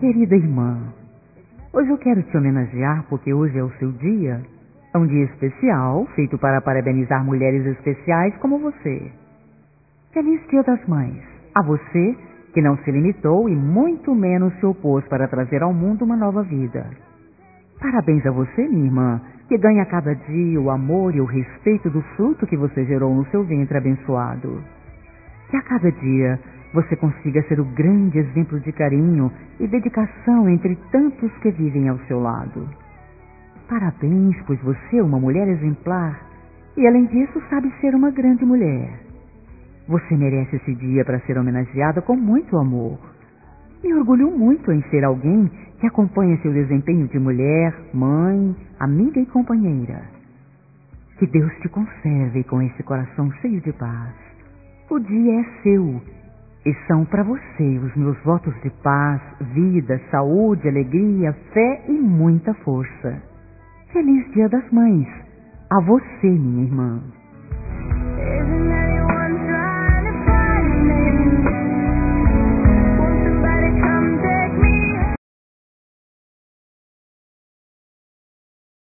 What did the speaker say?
Querida irmã, hoje eu quero te homenagear porque hoje é o seu dia. É um dia especial, feito para parabenizar mulheres especiais como você. Feliz Dia das Mães, a você que não se limitou e muito menos se opôs para trazer ao mundo uma nova vida. Parabéns a você, minha irmã, que ganha a cada dia o amor e o respeito do fruto que você gerou no seu ventre abençoado. Que a cada dia você consiga ser o grande exemplo de carinho e dedicação entre tantos que vivem ao seu lado. Parabéns, pois você é uma mulher exemplar e, além disso, sabe ser uma grande mulher. Você merece esse dia para ser homenageada com muito amor. Me orgulho muito em ser alguém que acompanha seu desempenho de mulher, mãe, amiga e companheira. Que Deus te conserve com esse coração cheio de paz. O dia é seu e são para você os meus votos de paz, vida, saúde, alegria, fé e muita força. Feliz Dia das Mães, a você, minha irmã.